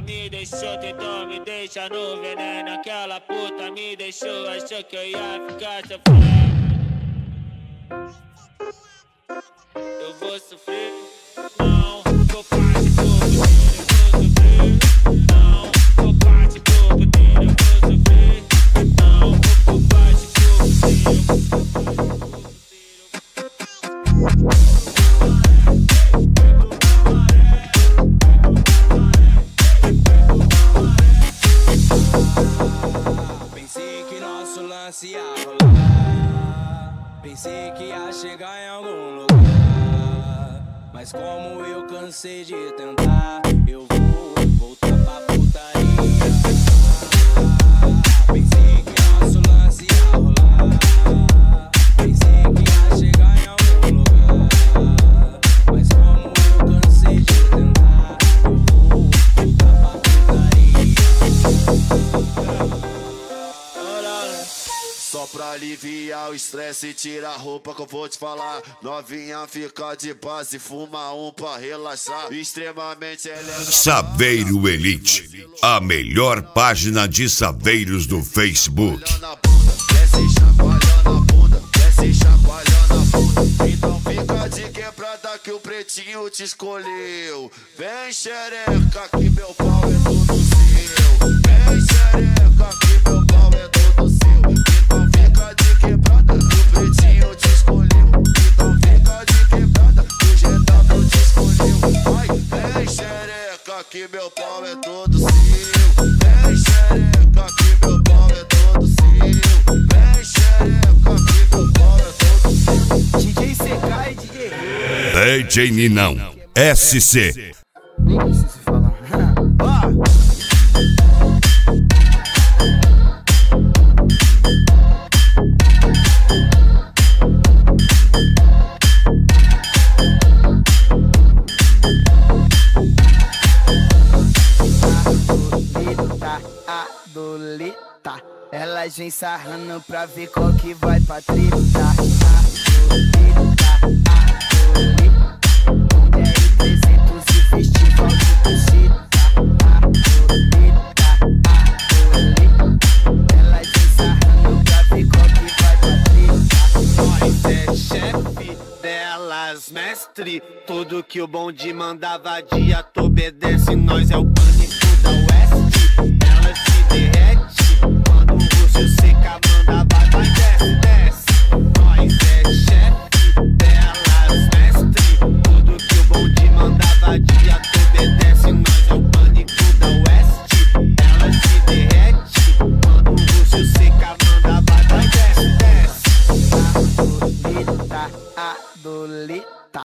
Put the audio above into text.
me deixou, tentou me deixar no veneno. Aquela puta me deixou, achou que eu ia ficar sofrendo. Eu vou sofrer, não vou partir por poder, eu vou sofrer. Não vou partir por poder, eu vou sofrer. Não vou partir por poder, Pensei que nosso lance ia rolar, pensei que ia chegar em algum lugar, mas como eu cansei de tentar, eu vou voltar pra putaria. Pensei que nosso lance ia rolar, pensei que ia chegar em algum lugar, mas como eu cansei de tentar, eu vou voltar pra putaria. Só pra aliviar o estresse e tirar a roupa que eu vou te falar. Novinha fica de base, fuma um pra relaxar. Extremamente elegante. Saveiro Elite, a melhor página de saveiros do Facebook. Desce chacoalhando a bunda, desce chacoalhando a bunda. Então fica de quebrada que o pretinho te escolheu. Vem xereca que meu pau é todo seu. Vem xereca que meu pau é todo seu. Então fica de quebrada que o pretinho te escolheu. Então fica de quebrada que o GW te escolheu. Vai, vem xereca que meu pau é todo seu. Vem xereca que meu pau é todo seu. Vem xereca que meu pau é todo seu. DJ CK e DJ DJ Ninão, SC. nem preciso falar. Adolita, elas vem sarrando pra ver qual que vai pra treta. Adolita, onde é I 300 e festival de buceta. Adolita, elas vem sarrando pra ver qual que vai pra treta. Nós é chefe delas, mestre. Tudo que o bonde mandava dia, tu obedece. Nós é o pânico da Oeste. Ela se derrete quando o Rússio seca, mandava vai, desce, desce. Nós é chefe delas, mestre. Tudo que o bonde mandava dia, tu obedece. Nós é o pânico da Oeste. Ela se derrete quando o Rússio seca, mandava vai, desce, desce. Adolita, adolita.